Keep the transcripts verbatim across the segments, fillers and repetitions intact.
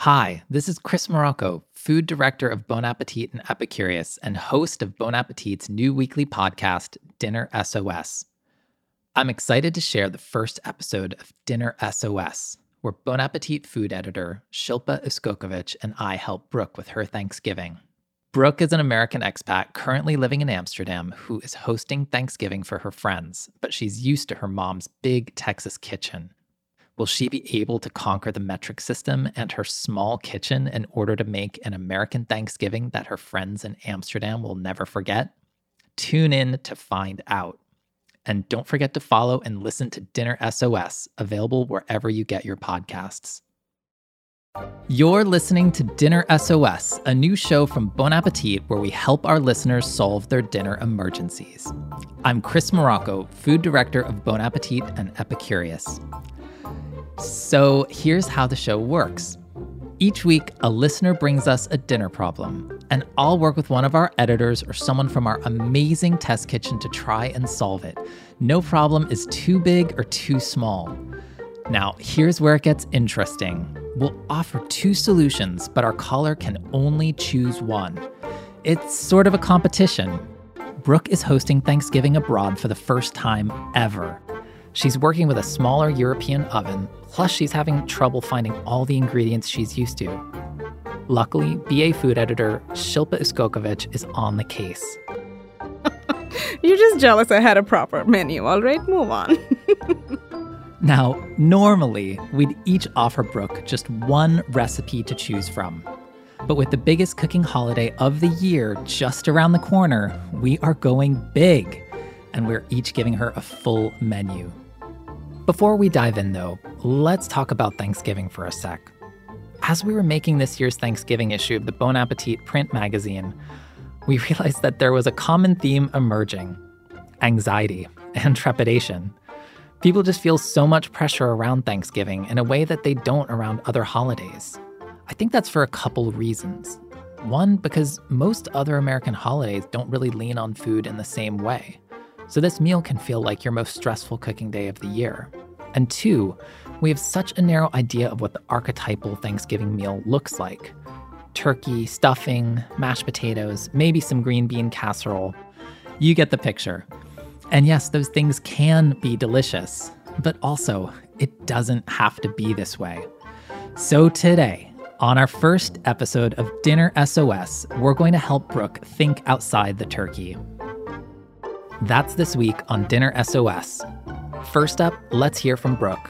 Hi, this is Chris Morocco, food director of Bon Appetit and Epicurious and host of Bon Appetit's new weekly podcast, Dinner S O S. I'm excited to share the first episode of Dinner S O S, where Bon Appetit food editor Shilpa Uskokovic and I help Brooke with her Thanksgiving. Brooke is an American expat currently living in Amsterdam who is hosting Thanksgiving for her friends, but she's used to her mom's big Texas kitchen. Will she be able to conquer the metric system and her small kitchen in order to make an American Thanksgiving that her friends in Amsterdam will never forget? Tune in to find out. And don't forget to follow and listen to Dinner S O S, available wherever you get your podcasts. You're listening to Dinner S O S, a new show from Bon Appetit where we help our listeners solve their dinner emergencies. I'm Chris Morocco, food director of Bon Appetit and Epicurious. So here's how the show works. Each week, a listener brings us a dinner problem, and I'll work with one of our editors or someone from our amazing test kitchen to try and solve it. No problem is too big or too small. Now, here's where it gets interesting. We'll offer two solutions, but our caller can only choose one. It's sort of a competition. Brooke is hosting Thanksgiving abroad for the first time ever. She's working with a smaller European oven, plus she's having trouble finding all the ingredients she's used to. Luckily, B A food editor Shilpa Uskokovic is on the case. You're just jealous I had a proper menu. All right, move on. Now, normally, we'd each offer Brooke just one recipe to choose from. But with the biggest cooking holiday of the year just around the corner, we are going big, and we're each giving her a full menu. Before we dive in, though, let's talk about Thanksgiving for a sec. As we were making this year's Thanksgiving issue of the Bon Appetit print magazine, we realized that there was a common theme emerging: anxiety and trepidation. People just feel so much pressure around Thanksgiving in a way that they don't around other holidays. I think that's for a couple reasons. One, because most other American holidays don't really lean on food in the same way. So this meal can feel like your most stressful cooking day of the year. And two, we have such a narrow idea of what the archetypal Thanksgiving meal looks like. Turkey, stuffing, mashed potatoes, maybe some green bean casserole. You get the picture. And yes, those things can be delicious, but also it doesn't have to be this way. So today, on our first episode of Dinner S O S, we're going to help Brooke think outside the turkey. That's this week on Dinner S O S. First up, let's hear from Brooke.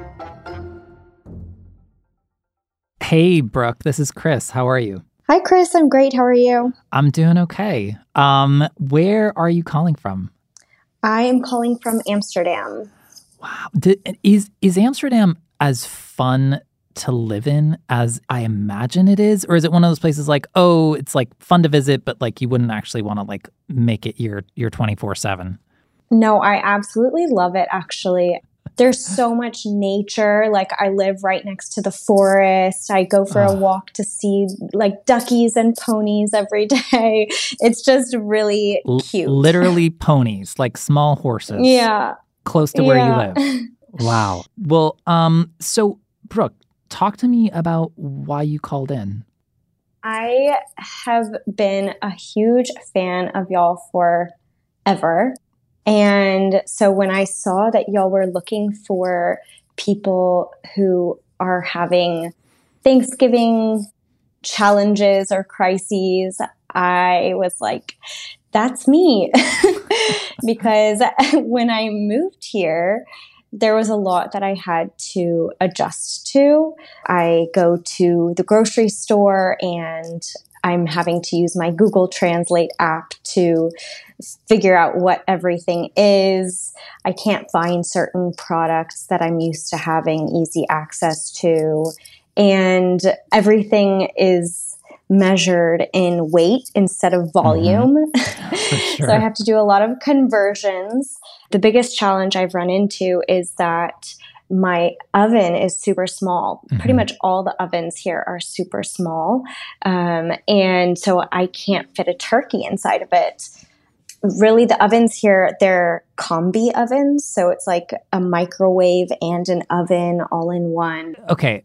Hey, Brooke, this is Chris. How are you? Hi, Chris. I'm great. How are you? I'm doing okay. Um, where are you calling from? I am calling from Amsterdam. Wow. Did, is is Amsterdam as fun to live in as I imagine it is? Or is it one of those places like, oh, it's like fun to visit, but like you wouldn't actually want to like make it your your twenty-four seven? No, I absolutely love it, actually. There's so much nature. Like, I live right next to the forest. I go for a walk to see like duckies and ponies every day. It's just really cute. L- literally ponies, like small horses. Yeah. Close to where yeah. you live. Wow. Well, um, so Brooke, talk to me about why you called in. I have been a huge fan of y'all forever. And so when I saw that y'all were looking for people who are having Thanksgiving challenges or crises, I was like, that's me. Because when I moved here, there was a lot that I had to adjust to. I go to the grocery store and I'm having to use my Google Translate app to figure out what everything is. I can't find certain products that I'm used to having easy access to. And everything is measured in weight instead of volume. Mm-hmm. Sure. So I have to do a lot of conversions. The biggest challenge I've run into is that my oven is super small. Mm-hmm. Pretty much all the ovens here are super small. Um, and so I can't fit a turkey inside of it. Really, the ovens here, they're combi ovens. So it's like a microwave and an oven all in one. Okay.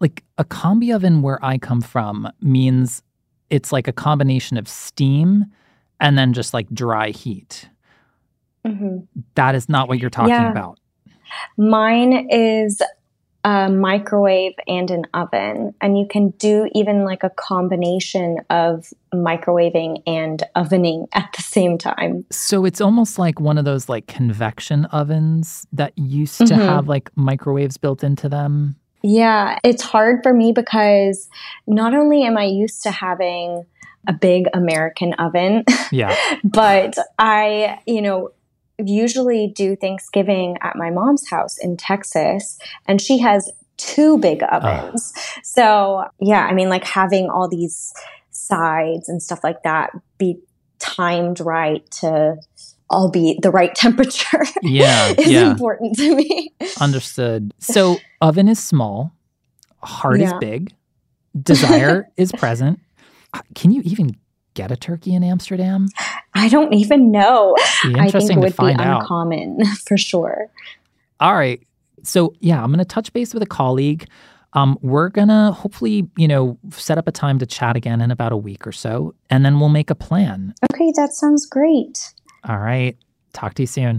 like a combi oven where I come from means it's like a combination of steam and then just like dry heat. Mm-hmm. That is not what you're talking Yeah. about. Mine is a microwave and an oven, and you can do even like a combination of microwaving and ovening at the same time. So it's almost like one of those like convection ovens that used to Mhm. have like microwaves built into them. Yeah, it's hard for me because not only am I used to having a big American oven, Yeah. but I, you know, usually do Thanksgiving at my mom's house in Texas, and she has two big ovens. So, yeah, I mean, like having all these sides and stuff like that be timed right to all be the right temperature Yeah, is yeah. important to me. Understood. So oven is small, heart is Yeah. big, desire is present. Uh, Can you even get a turkey in Amsterdam? I don't even know. Be I think interesting it to would be find out. uncommon for sure. All right. So yeah, I'm going to touch base with a colleague. Um, we're going to hopefully, you know, set up a time to chat again in about a week or so, and then we'll make a plan. Okay, that sounds great. All right. Talk to you soon.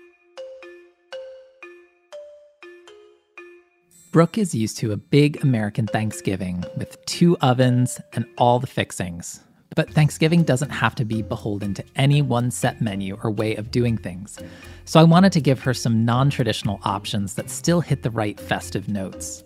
Brooke is used to a big American Thanksgiving with two ovens and all the fixings. But Thanksgiving doesn't have to be beholden to any one set menu or way of doing things. So I wanted to give her some non-traditional options that still hit the right festive notes.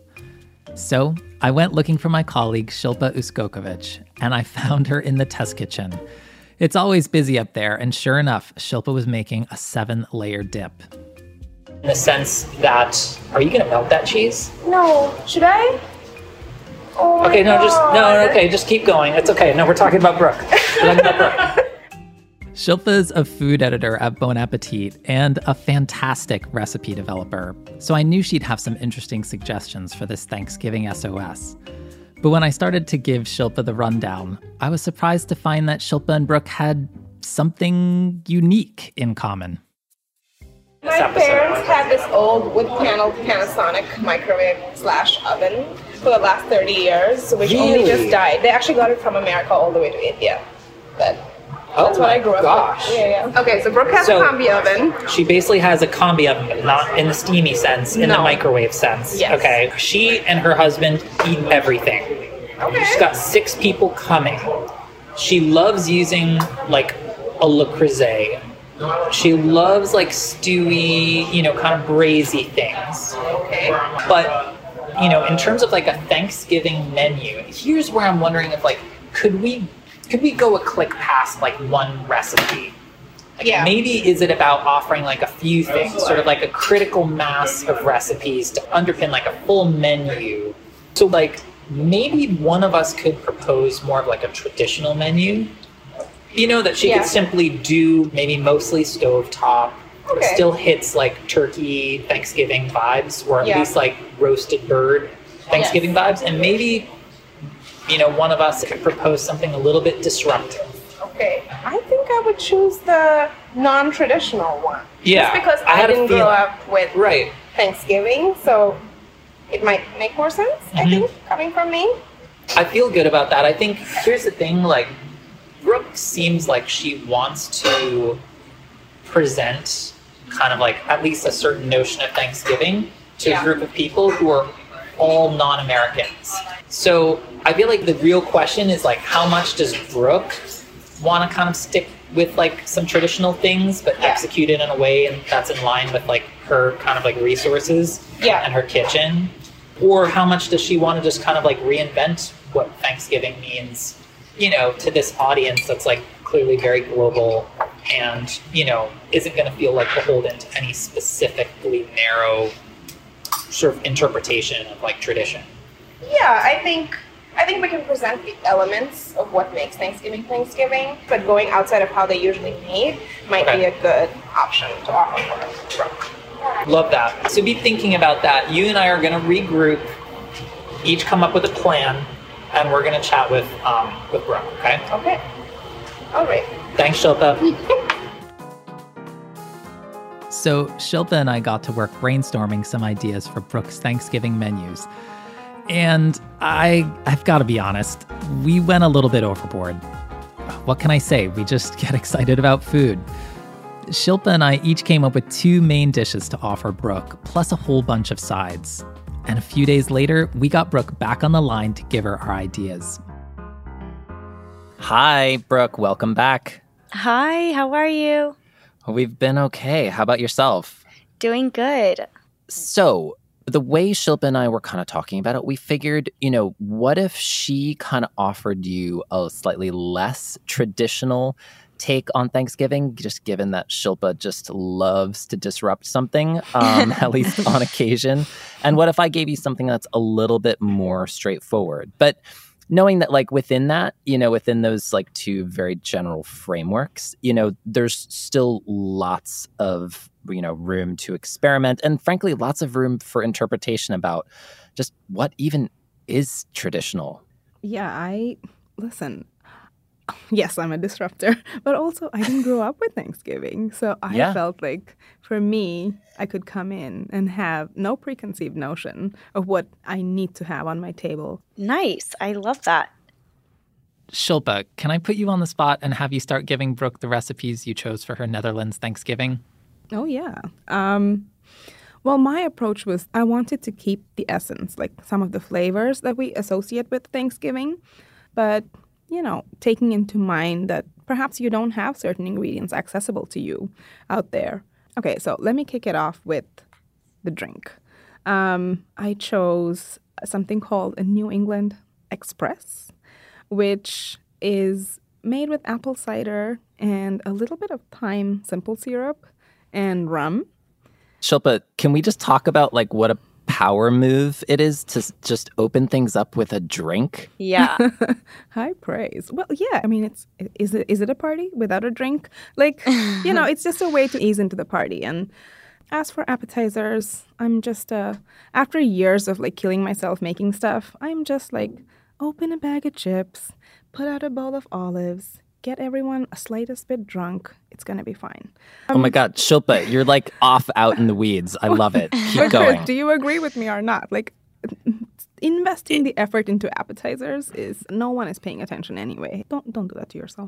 So I went looking for my colleague Shilpa Uskokovic, and I found her in the test kitchen. It's always busy up there, and sure enough, Shilpa was making a seven-layer dip. In the sense that, are you going to melt that cheese? No, should I? Oh my Okay, no, just, no, God. okay, just keep going. It's okay. No, we're talking about Brooke. We're talking about Brooke. Shilpa's a food editor at Bon Appetit and a fantastic recipe developer, so I knew she'd have some interesting suggestions for this Thanksgiving S O S. But when I started to give Shilpa the rundown, I was surprised to find that Shilpa and Brooke had something unique in common. My parents had this old wood paneled Panasonic microwave slash oven for the last thirty years, which only Really? just died. They actually got it from America all the way to India. But that's what I grew up gosh. with. Yeah, yeah. Okay, so Brooke has So- a combi oven. She basically has a combi oven, but not in the steamy sense, in the No. microwave sense. Yes. Okay. She and her husband eat everything. Okay. She's got six people coming. She loves using like a Le Creuset. She loves like stewy, you know, kind of braisy things. Okay. But, you know, in terms of like a Thanksgiving menu, here's where I'm wondering if like, could we could we go a click past like one recipe? Like, Yeah. maybe is it about offering like a few things, sort of like a critical mass of recipes to underpin like a full menu? So like maybe one of us could propose more of like a traditional menu. You know, that she Yeah. could simply do maybe mostly stovetop. It Okay. still hits like turkey Thanksgiving vibes, or at Yeah. least like roasted bird Thanksgiving vibes. And maybe, you know, one of us could propose something a little bit disruptive. Okay. I think I would choose the non-traditional one. Yeah, Just because I I, had a didn't grow feeling. up with Right. Thanksgiving, so it might make more sense, I Mhm. think, coming from me. I feel good about that. I think here's the thing, like, Brooke seems like she wants to present kind of like at least a certain notion of Thanksgiving to Yeah. a group of people who are all non-Americans. So I feel like the real question is like, how much does Brooke want to kind of stick with like some traditional things, but Yeah. execute it in a way and that's in line with like her kind of like resources Yeah. and her kitchen? Or how much does she want to just kind of like reinvent what Thanksgiving means, you know, to this audience that's like clearly very global and, you know, isn't going to feel like beholden to any specifically narrow sort of interpretation of like tradition? Yeah, I think I think we can present the elements of what makes Thanksgiving Thanksgiving, but going outside of how they usually made might Okay. be a good option to offer for Brooke. Love that. So be thinking about that. You and I are going to regroup, each come up with a plan, and we're going to chat with um, with Brooke, okay? Okay. All right. Thanks, Shilpa. So Shilpa and I got to work brainstorming some ideas for Brooke's Thanksgiving menus. And I, I've got to be honest, we went a little bit overboard. What can I say? We just get excited about food. Shilpa and I each came up with two main dishes to offer Brooke, plus a whole bunch of sides. And a few days later, we got Brooke back on the line to give her our ideas. Hi, Brooke. Welcome back. Hi, how are you? We've been okay. How about yourself? Doing good. So, the way Shilpa and I were kind of talking about it, we figured, you know, what if she kind of offered you a slightly less traditional take on Thanksgiving, just given that Shilpa just loves to disrupt something, um, at least on occasion. And what if I gave you something that's a little bit more straightforward? But knowing that, like, within that, you know, within those, like, two very general frameworks, you know, there's still lots of, you know, room to experiment and, frankly, lots of room for interpretation about just what even is traditional. Yeah, I, listen, yes, I'm a disruptor, but also I didn't grow up with Thanksgiving. So I yeah. felt like for me, I could come in and have no preconceived notion of what I need to have on my table. Nice. I love that. Shilpa, can I put you on the spot and have you start giving Brooke the recipes you chose for her Netherlands Thanksgiving? Oh, yeah. Um, well, my approach was I wanted to keep the essence, like some of the flavors that we associate with Thanksgiving, but you know, taking into mind that perhaps you don't have certain ingredients accessible to you out there. Okay, so let me kick it off with the drink. Um, I chose something called a New England Express, which is made with apple cider and a little bit of thyme simple syrup and rum. Shilpa, can we just talk about like what a power move it is to just open things up with a drink? Yeah. High praise. Well, yeah. I mean, it's is it is it a party without a drink? Like, you know, it's just a way to ease into the party. And as for appetizers, I'm just uh after years of like killing myself making stuff, I'm just like open a bag of chips, put out a bowl of olives, get everyone a slightest bit drunk. It's going to be fine. Um, oh my God, Shilpa, you're like off out in the weeds. I love it. Keep but going. Chris, do you agree with me or not? Like, investing the effort into appetizers is, no one is paying attention anyway. Don't don't do that to yourself.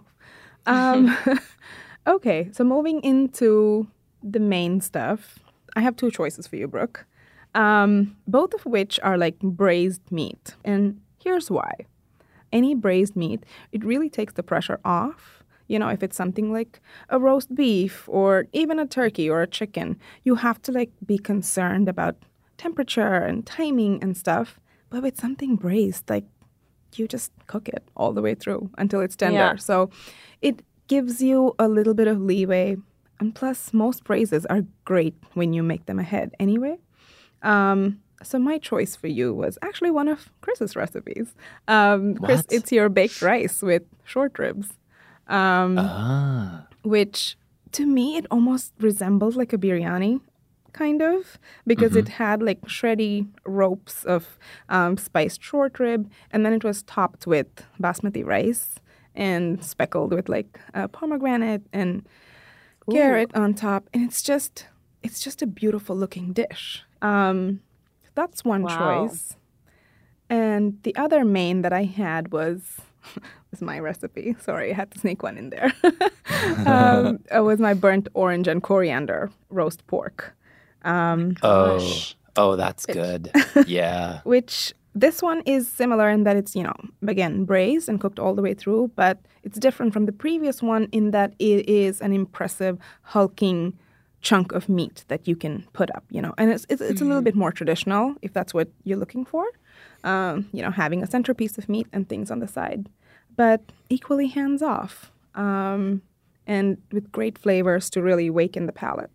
Um, okay, so moving into the main stuff, I have two choices for you, Brooke. Um, both of which are like braised meat. And here's why. Any braised meat, it really takes the pressure off. You know, if it's something like a roast beef or even a turkey or a chicken, you have to like be concerned about temperature and timing and stuff. But with something braised, like you just cook it all the way through until it's tender. Yeah. So it gives you a little bit of leeway. And plus, most braises are great when you make them ahead anyway. Um, So my choice for you was actually one of Chris's recipes. Um, Chris, it's your baked rice with short ribs, um, ah. which to me, it almost resembled like a biryani, kind of, because mm-hmm. it had like shreddy ropes of um, spiced short rib, and then it was topped with basmati rice and speckled with like uh, pomegranate and Ooh. carrot on top. And it's just, it's just a beautiful looking dish. Um, That's one wow. choice. And the other main that I had was was my recipe. Sorry, I had to sneak one in there. um, it was my burnt orange and coriander roast pork. Um, oh, oh, that's which, good. Yeah. Which this one is similar in that it's, you know, again, braised and cooked all the way through, but it's different from the previous one in that it is an impressive, hulking chunk of meat that you can put up, you know, and it's it's, it's a little bit more traditional if that's what you're looking for, um, you know, having a centerpiece of meat and things on the side, but equally hands off, um, and with great flavors to really waken the palate.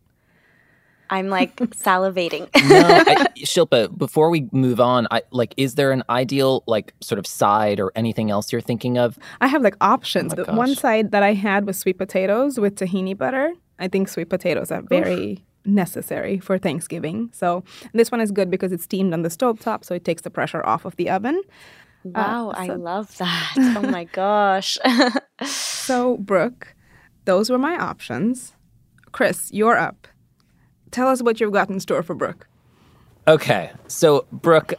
I'm like salivating. no, I, Shilpa, before we move on, I like, is there an ideal like sort of side or anything else you're thinking of? I have like options. Oh the gosh. one side that I had was sweet potatoes with tahini butter. I think sweet potatoes are very Oof. necessary for Thanksgiving. So this one is good because it's steamed on the stovetop, so it takes the pressure off of the oven. Wow, uh, so. I love that. Oh my gosh. So, Brooke, those were my options. Chris, you're up. Tell us what you've got in store for Brooke. Okay, so Brooke,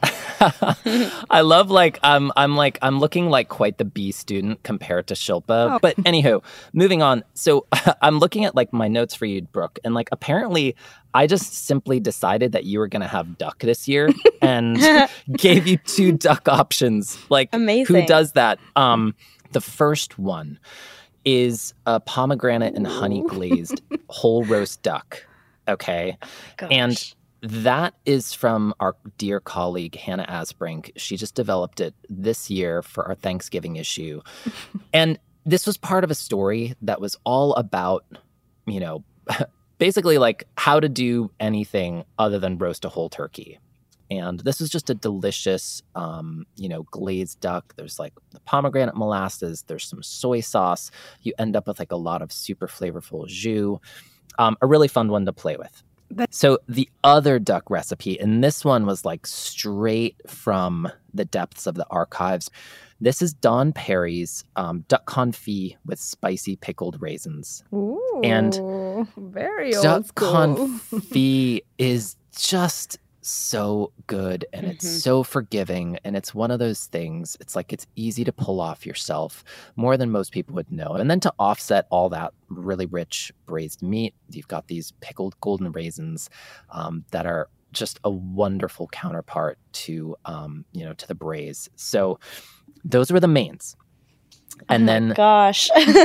I love like I'm I'm like I'm looking like quite the B student compared to Shilpa. Oh. But anywho, moving on. So I'm looking at like my notes for you, Brooke, and like apparently I just simply decided that you were gonna have duck this year and gave you two duck options. Like Amazing. Who does that? Um, the first one is a pomegranate and honey glazed whole roast duck. Okay, Gosh. and that is from our dear colleague, Hannah Asbrink. She just developed it this year for our Thanksgiving issue. And this was part of a story that was all about, you know, basically like how to do anything other than roast a whole turkey. And this is just a delicious, um, you know, glazed duck. There's like the pomegranate molasses. There's some soy sauce. You end up with like a lot of super flavorful jus. Um, a really fun one to play with. So the other duck recipe, and this one was like straight from the depths of the archives. This is Don Perry's um, duck confit with spicy pickled raisins. Ooh, And very duck old school. confit is just so good, and it's Mhm. so forgiving, and it's one of those things. It's like it's easy to pull off yourself more than most people would know. And then to offset all that really rich braised meat, you've got these pickled golden raisins um, that are just a wonderful counterpart to um, you know to the braise. So those were the mains, and oh my then gosh.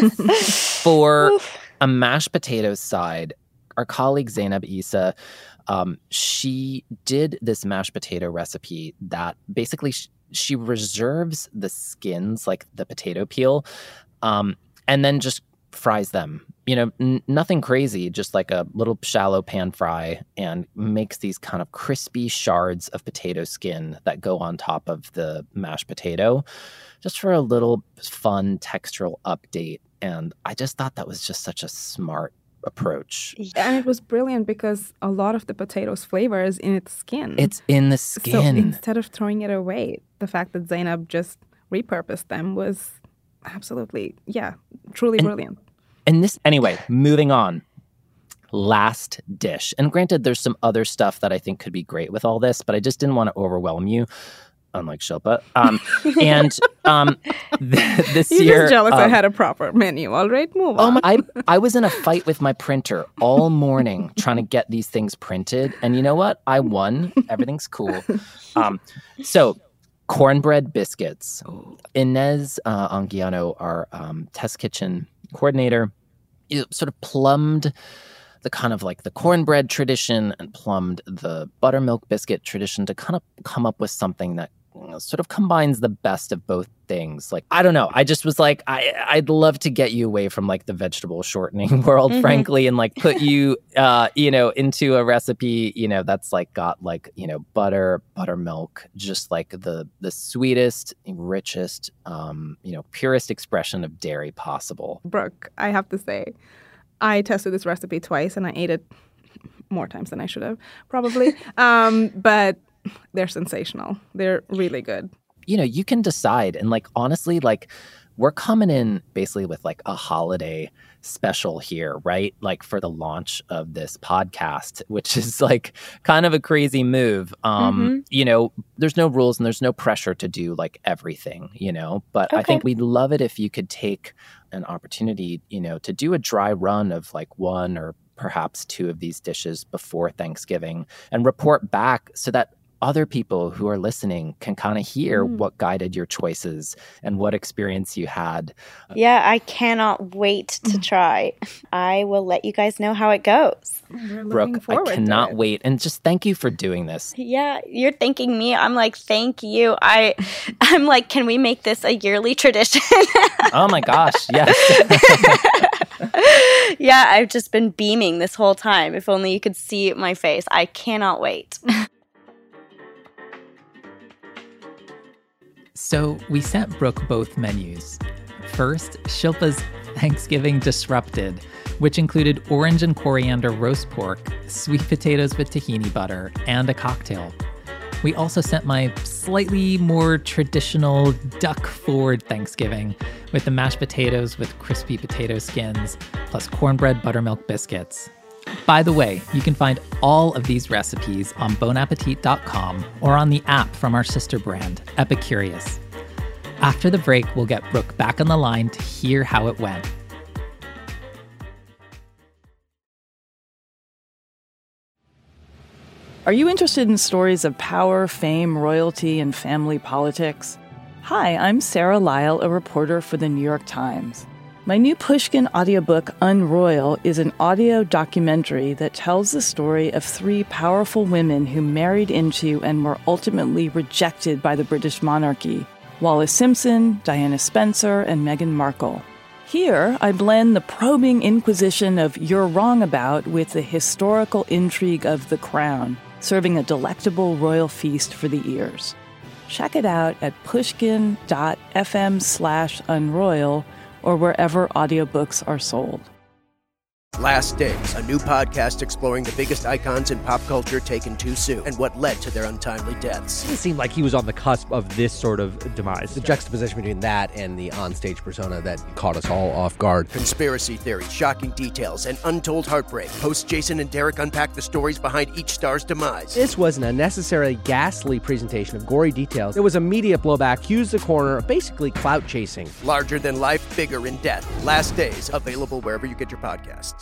for Oof. a mashed potatoes side, our colleague Zainab Issa, um, she did this mashed potato recipe that basically sh- she reserves the skins, like the potato peel, um, and then just fries them. You know, n- nothing crazy, just like a little shallow pan fry, and makes these kind of crispy shards of potato skin that go on top of the mashed potato, just for a little fun textural update. And I just thought that was just such a smart approach. And it was brilliant because a lot of the potato's flavor is in its skin. It's in the So skin. instead of throwing it away, the fact that Zainab just repurposed them was absolutely, yeah, truly And- brilliant. And this, anyway, moving on. Last dish. And granted, there's some other stuff that I think could be great with all this, but I just didn't want to overwhelm you, unlike Shilpa. Um, and um, th- this You're year... just jealous I um, had a proper menu. All right, move Oh on. my, I, I was in a fight with my printer all morning trying to get these things printed. And you know what? I won. Everything's cool. Um, so, cornbread biscuits. Inez uh, Anguiano, our um, test kitchen coordinator, you know, sort of plumbed the kind of like the cornbread tradition and plumbed the buttermilk biscuit tradition to kind of come up with something that you know, sort of combines the best of both things. Like, I don't know. I just was like, I, I'd love to get you away from like the vegetable shortening world, Mhm. frankly, and like put you, uh, you know, into a recipe, you know, that's like got like, you know, butter, buttermilk, just like the, the sweetest, richest, um, you know, purest expression of dairy possible. Brooke, I have to say, I tested this recipe twice and I ate it more times than I should have, probably. um, but they're sensational. They're really good. You know, you can decide. And like, honestly, like we're coming in basically with like a holiday special here, right? Like for the launch of this podcast, which is like kind of a crazy move. Um, Mhm. You know, there's no rules and there's no pressure to do like everything, you know, but I Okay. think we'd love it if you could take an opportunity, you know, to do a dry run of like one or perhaps two of these dishes before Thanksgiving and report back so that other people who are listening can kind of hear Mm. what guided your choices and what experience you had. Yeah, I cannot wait to try. I will let you guys know how it goes. We're looking Brooke, I forward cannot to it. wait. And just thank you for doing this. Yeah, you're thanking me. I'm like, thank you. I I'm like, can we make this a yearly tradition? Oh my gosh, yes. Yeah, I've just been beaming this whole time. If only you could see my face. I cannot wait. So we sent Brooke both menus. First, Shilpa's Thanksgiving Disrupted, which included orange and coriander roast pork, sweet potatoes with tahini butter, and a cocktail. We also sent my slightly more traditional duck-forward Thanksgiving with the mashed potatoes with crispy potato skins, plus cornbread buttermilk biscuits. By the way, you can find all of these recipes on bon appetit dot com or on the app from our sister brand, Epicurious. After the break, we'll get Brooke back on the line to hear how it went. Are you interested in stories of power, fame, royalty, and family politics? Hi, I'm Sarah Lyle, a reporter for the New York Times. My new Pushkin audiobook, Unroyal, is an audio documentary that tells the story of three powerful women who married into and were ultimately rejected by the British monarchy: Wallis Simpson, Diana Spencer, and Meghan Markle. Here, I blend the probing inquisition of You're Wrong About with the historical intrigue of The Crown, serving a delectable royal feast for the ears. Check it out at pushkin.fm slash unroyal or wherever audiobooks are sold. Last Days, a new podcast exploring the biggest icons in pop culture taken too soon and what led to their untimely deaths. It seemed like he was on the cusp of this sort of demise. The juxtaposition between that and the onstage persona that caught us all off guard. Conspiracy theories, shocking details, and untold heartbreak. Hosts Jason and Derek unpack the stories behind each star's demise. This was an unnecessarily ghastly presentation of gory details. There was a media blowback, Hughes the corner, basically clout chasing. Larger than life, bigger in death. Last Days, available wherever you get your podcasts.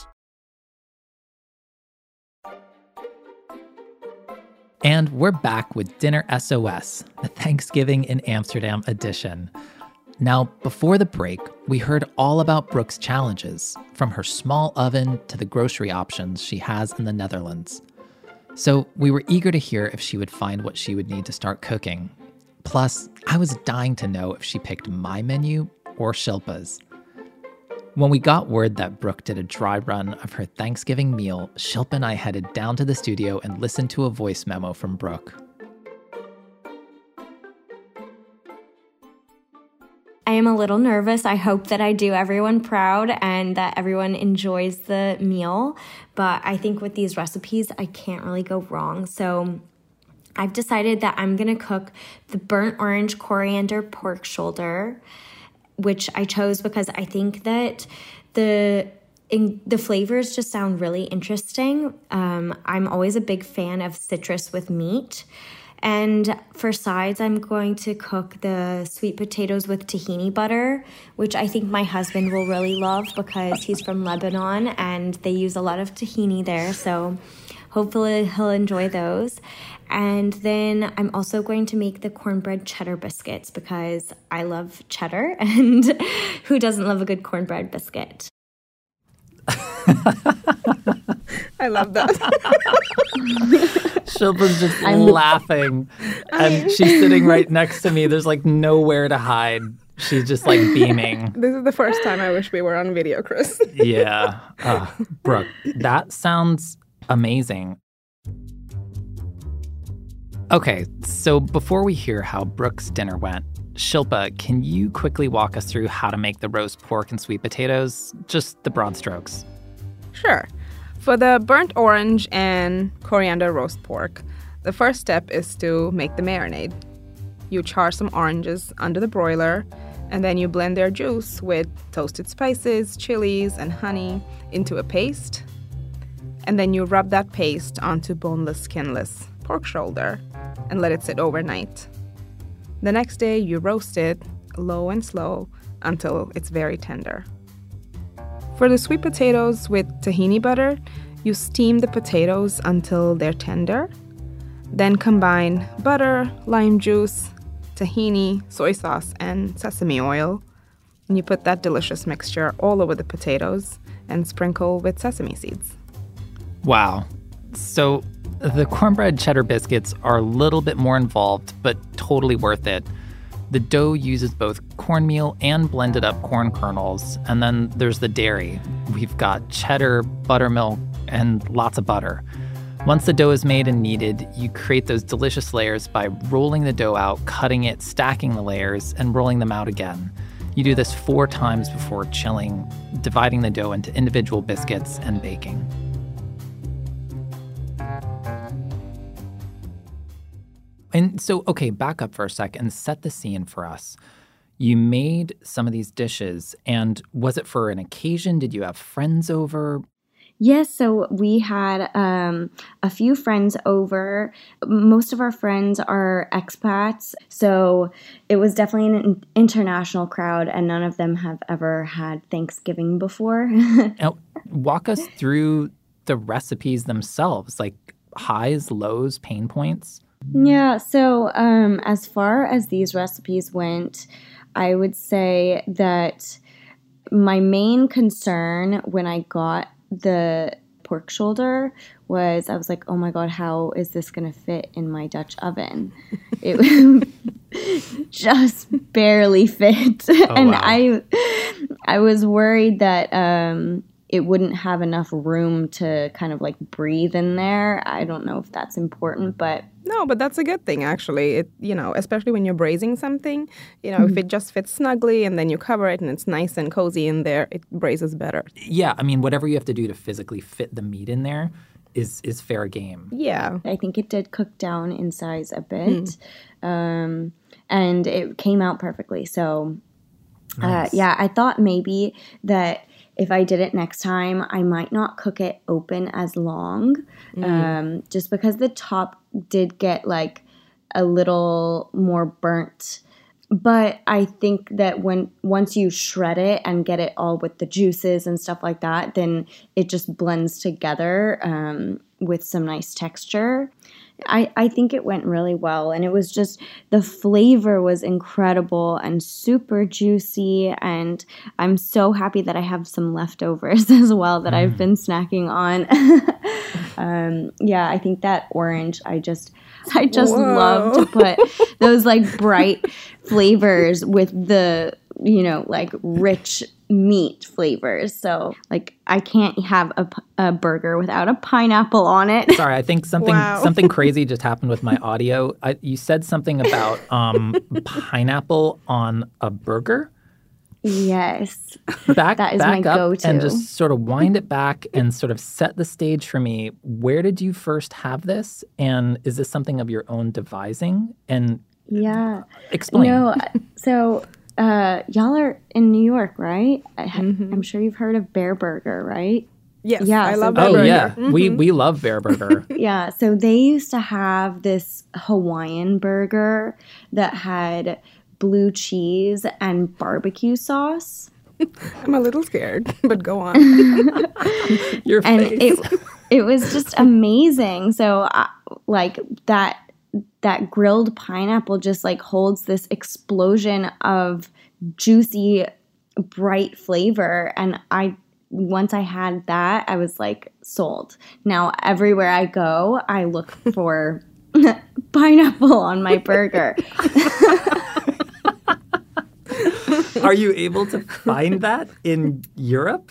And we're back with Dinner S O S, the Thanksgiving in Amsterdam edition. Now, before the break, we heard all about Brooke's challenges, from her small oven to the grocery options she has in the Netherlands. So we were eager to hear if she would find what she would need to start cooking. Plus, I was dying to know if she picked my menu or Shilpa's. When we got word that Brooke did a dry run of her Thanksgiving meal, Shilpa and I headed down to the studio and listened to a voice memo from Brooke. I am a little nervous. I hope that I do everyone proud and that everyone enjoys the meal. But I think with these recipes, I can't really go wrong. So I've decided that I'm going to cook the burnt orange coriander pork shoulder, which I chose because I think that the in, the flavors just sound really interesting. Um, I'm always a big fan of citrus with meat. And for sides, I'm going to cook the sweet potatoes with tahini butter, which I think my husband will really love because he's from Lebanon and they use a lot of tahini there. So hopefully he'll enjoy those. And then I'm also going to make the cornbread cheddar biscuits because I love cheddar, and who doesn't love a good cornbread biscuit? I love that. Shilpa's just laughing, and she's sitting right next to me. There's like nowhere to hide. She's just like beaming. This is the first time I wish we were on video, Chris. Yeah. Uh, Brooke, that sounds amazing. Okay, so before we hear how Brooke's dinner went, Shilpa, can you quickly walk us through how to make the roast pork and sweet potatoes? Just the broad strokes. Sure. For the burnt orange and coriander roast pork, the first step is to make the marinade. You char some oranges under the broiler, and then you blend their juice with toasted spices, chilies, and honey into a paste. And then you rub that paste onto boneless, skinless pork shoulder and let it sit overnight. The next day, you roast it low and slow until it's very tender. For the sweet potatoes with tahini butter, you steam the potatoes until they're tender. Then combine butter, lime juice, tahini, soy sauce, and sesame oil. And you put that delicious mixture all over the potatoes and sprinkle with sesame seeds. Wow. So the cornbread cheddar biscuits are a little bit more involved, but totally worth it. The dough uses both cornmeal and blended up corn kernels, and then there's the dairy. We've got cheddar, buttermilk, and lots of butter. Once the dough is made and kneaded, you create those delicious layers by rolling the dough out, cutting it, stacking the layers, and rolling them out again. You do this four times before chilling, dividing the dough into individual biscuits and baking. And so, okay, back up for a sec and set the scene for us. You made some of these dishes, and was it for an occasion? Did you have friends over? Yes, so we had um, a few friends over. Most of our friends are expats, so it was definitely an international crowd, and none of them have ever had Thanksgiving before. Now, walk us through the recipes themselves, like highs, lows, pain points. Yeah, so um, as far as these recipes went, I would say that my main concern when I got the pork shoulder was I was like, oh my God, how is this going to fit in my Dutch oven? It just barely fit. Oh, and wow. I I was worried that um, it wouldn't have enough room to kind of like breathe in there. I don't know if that's important, but No, but that's a good thing, actually. It, you know, especially when you're braising something, you know, mm-hmm. if it just fits snugly and then you cover it and it's nice and cozy in there, it braises better. Yeah, I mean, whatever you have to do to physically fit the meat in there is is fair game. Yeah. I think it did cook down in size a bit, mm. um, and it came out perfectly. So, nice. uh, yeah, I thought maybe that if I did it next time, I might not cook it open as long, mm. um, just because the top did get like a little more burnt. But I think that when once you shred it and get it all with the juices and stuff like that, then it just blends together um, with some nice texture. I, I think it went really well, and it was just, the flavor was incredible and super juicy, and I'm so happy that I have some leftovers as well that mm. I've been snacking on. um, yeah, I think that orange, I just I just Whoa. love to put those like bright flavors with the, you know, like rich meat flavors. So like I can't have a, a burger without a pineapple on it. Sorry, I think something wow. something crazy just happened with my audio. I, you said something about um, pineapple on a burger. Yes, back, that is back my up go-to. And just sort of wind it back and sort of set the stage for me. Where did you first have this? And is this something of your own devising? And yeah, explain. No, so uh, y'all are in New York, right? Mm-hmm. I'm sure you've heard of Bear Burger, right? Yes, yeah, I so love Bear Oh Burger. yeah, Mm-hmm. we we love Bear Burger. Yeah, so they used to have this Hawaiian burger that had blue cheese and barbecue sauce. I'm a little scared, but go on. Your and face. it it was just amazing. So uh, like that that grilled pineapple just like holds this explosion of juicy, bright flavor, and I once I had that, I was like sold. Now everywhere I go, I look for pineapple on my burger. Are you able to find that in Europe?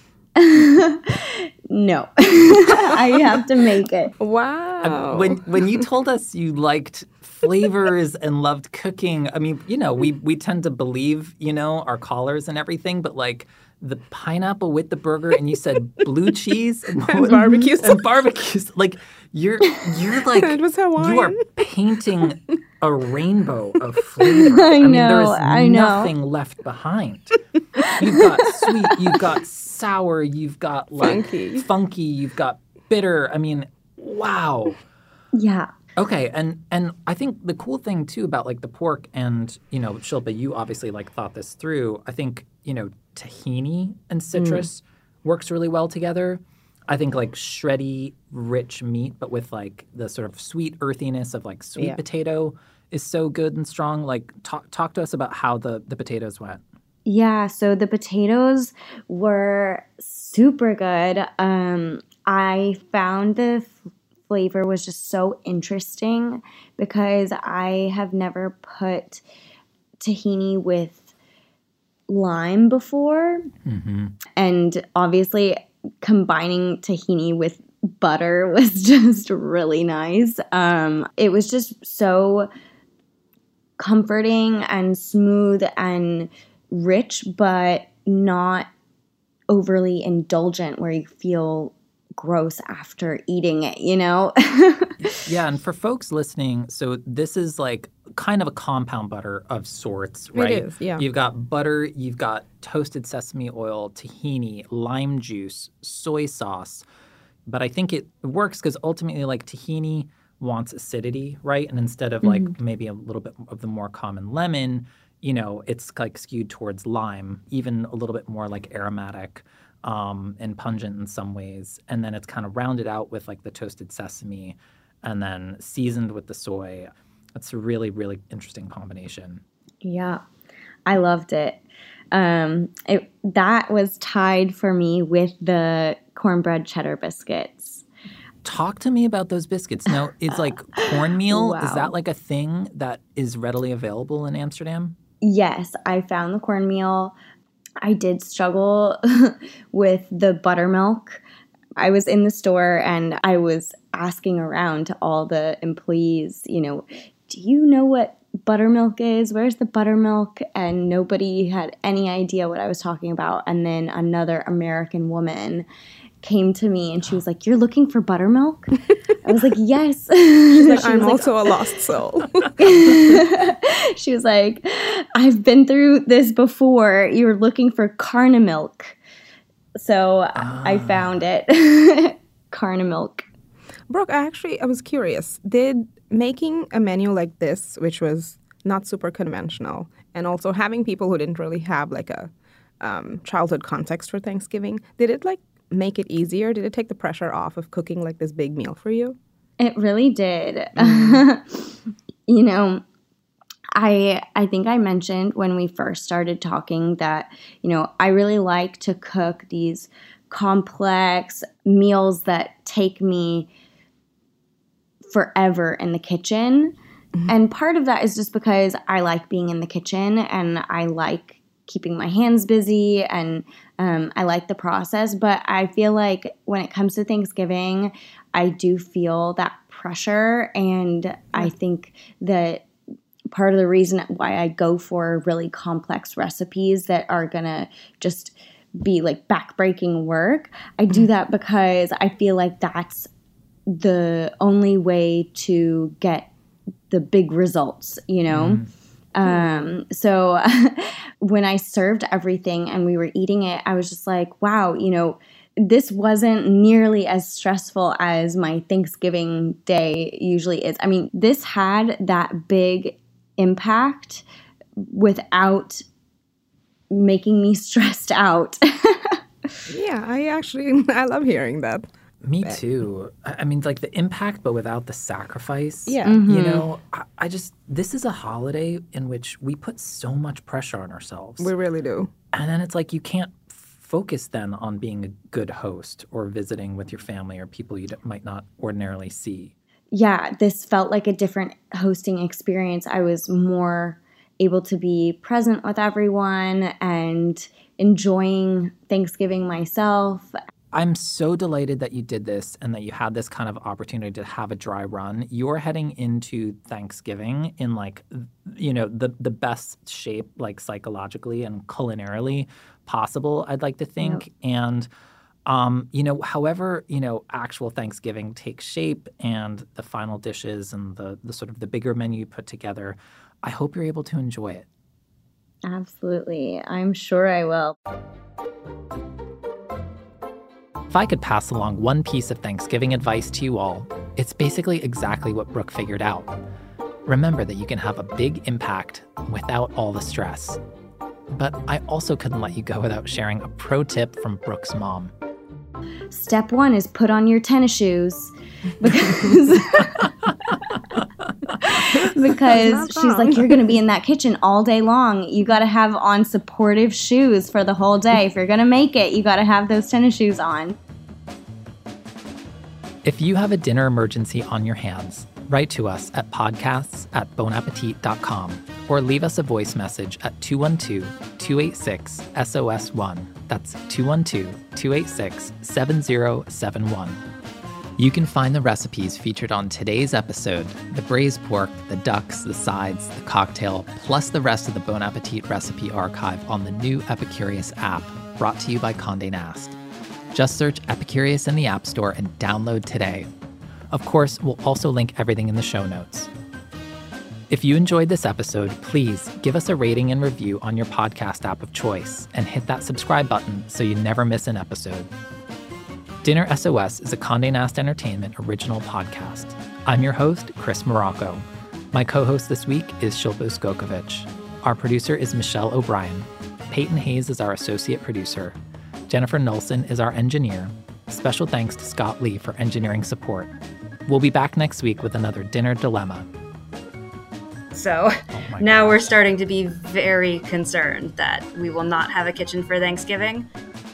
No. I have to make it. Wow. When when you told us you liked flavors and loved cooking, I mean, you know, we we tend to believe, you know, our callers and everything, but like the pineapple with the burger, and you said blue cheese and, and barbecue and barbecues. Like you're you're like it was Hawaiian. You are painting a rainbow of flavor. I, I mean, know, there's I know. nothing left behind. You've got sweet, you've got sour, you've got like funky. funky, you've got bitter. I mean, wow. Yeah. Okay, and and I think the cool thing too about like the pork and, you know, Shilpa, you obviously like thought this through. I think, you know, tahini and citrus mm. works really well together. I think like shreddy, rich meat, but with like the sort of sweet earthiness of like sweet yeah. potato is so good and strong. Like talk talk to us about how the, the potatoes went. Yeah, so the potatoes were super good. Um, I found the f- flavor was just so interesting because I have never put tahini with lime before. Mm-hmm. And obviously combining tahini with butter was just really nice. Um, it was just so comforting and smooth and rich, but not overly indulgent where you feel gross after eating it, you know? Yeah, and for folks listening, so this is like kind of a compound butter of sorts, right? It is, yeah. You've got butter, you've got toasted sesame oil, tahini, lime juice, soy sauce. But I think it works because ultimately, like, tahini wants acidity, right? And instead of like mm-hmm. maybe a little bit of the more common lemon, you know, it's like skewed towards lime, even a little bit more like aromatic um, and pungent in some ways. And then it's kind of rounded out with like the toasted sesame and then seasoned with the soy. It's a really, really interesting combination. Yeah, I loved it. Um, it that was tied for me with the cornbread cheddar biscuits. Talk to me about those biscuits. Now, it's like cornmeal. Wow. Is that like a thing that is readily available in Amsterdam? Yes, I found the cornmeal. I did struggle with the buttermilk. I was in the store and I was asking around to all the employees, you know, do you know what buttermilk is? Where's the buttermilk? And nobody had any idea what I was talking about. And then another American woman came to me and she was like, you're looking for buttermilk? I was like, yes. She's like, I'm also like, a lost soul. She was like, I've been through this before. You were looking for Carnamilk. So uh. I found it. Carnamilk. Brooke, I actually, I was curious. Did making a menu like this, which was not super conventional, and also having people who didn't really have like a um, childhood context for Thanksgiving, did it like make it easier? Did it take the pressure off of cooking like this big meal for you? It really did. Mm. You know, I I think I mentioned when we first started talking that, you know, I really like to cook these complex meals that take me forever in the kitchen. Mm-hmm. And part of that is just because I like being in the kitchen and I like keeping my hands busy and um, I like the process. But I feel like when it comes to Thanksgiving, I do feel that pressure. And mm-hmm. I think that part of the reason why I go for really complex recipes that are going to just be like backbreaking work, I do that because I feel like that's the only way to get the big results, you know? Mm. Um, so when I served everything and we were eating it, I was just like, wow, you know, this wasn't nearly as stressful as my Thanksgiving day usually is. I mean, this had that big impact without making me stressed out. Yeah, I actually, I love hearing that. Me too. I mean, like the impact, but without the sacrifice. Yeah. Mm-hmm. You know, I, I just, this is a holiday in which we put so much pressure on ourselves. We really do. And then it's like you can't focus then on being a good host or visiting with your family or people you might not ordinarily see. Yeah, this felt like a different hosting experience. I was more able to be present with everyone and enjoying Thanksgiving myself. I'm so delighted that you did this and that you had this kind of opportunity to have a dry run. You're heading into Thanksgiving in like, you know, the, the best shape, like psychologically and culinarily possible, I'd like to think. Yep. And, um, you know, however, you know, actual Thanksgiving takes shape and the final dishes and the, the sort of the bigger menu you put together, I hope you're able to enjoy it. Absolutely. I'm sure I will. If I could pass along one piece of Thanksgiving advice to you all, it's basically exactly what Brooke figured out. Remember that you can have a big impact without all the stress. But I also couldn't let you go without sharing a pro tip from Brooke's mom. Step one is put on your tennis shoes because, because she's like, you're going to be in that kitchen all day long. You got to have on supportive shoes for the whole day. If you're going to make it, you got to have those tennis shoes on. If you have a dinner emergency on your hands, write to us at podcasts at bon appetit dot com or leave us a voice message at two one two, two eight six, S O S one. That's two one two, two eight six, seven zero seven one. You can find the recipes featured on today's episode, the braised pork, the ducks, the sides, the cocktail, plus the rest of the Bon Appetit recipe archive on the new Epicurious app, brought to you by Condé Nast. Just search Epicurious in the App Store and download today. Of course, we'll also link everything in the show notes. If you enjoyed this episode, please give us a rating and review on your podcast app of choice and hit that subscribe button so you never miss an episode. Dinner S O S is a Condé Nast Entertainment original podcast. I'm your host, Chris Morocco. My co-host this week is Shilpa Skokovic. Our producer is Michelle O'Brien. Peyton Hayes is our associate producer. Jennifer Nolson is our engineer. Special thanks to Scott Lee for engineering support. We'll be back next week with another Dinner Dilemma. So oh now gosh. We're starting to be very concerned that we will not have a kitchen for Thanksgiving.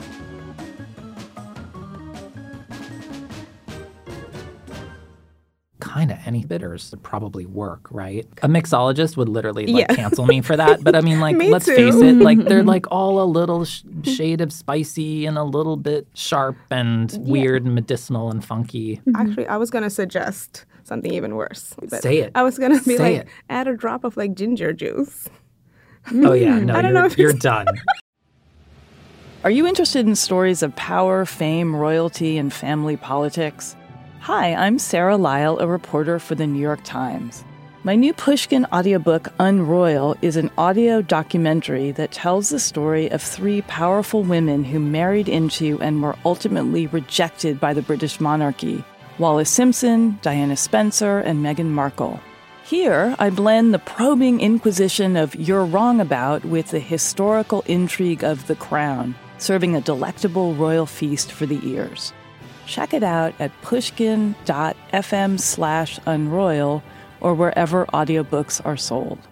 Kind of any bitters would probably work, right? A mixologist would literally like yeah. cancel me for that. But I mean, like, let's too. face it, like they're like all a little sh- shade of spicy and a little bit sharp and yeah. weird, medicinal and funky. Actually, I was gonna suggest something even worse. Say it. I was gonna be Say like, it. add a drop of like ginger juice. Oh yeah, no, I don't you're, know if you're done. Are you interested in stories of power, fame, royalty, and family politics? Hi, I'm Sarah Lyle, a reporter for the New York Times. My new Pushkin audiobook, Unroyal, is an audio documentary that tells the story of three powerful women who married into and were ultimately rejected by the British monarchy: Wallis Simpson, Diana Spencer, and Meghan Markle. Here, I blend the probing inquisition of You're Wrong About with the historical intrigue of The Crown, serving a delectable royal feast for the ears. Check it out at pushkin.fm slash unroyal or wherever audiobooks are sold.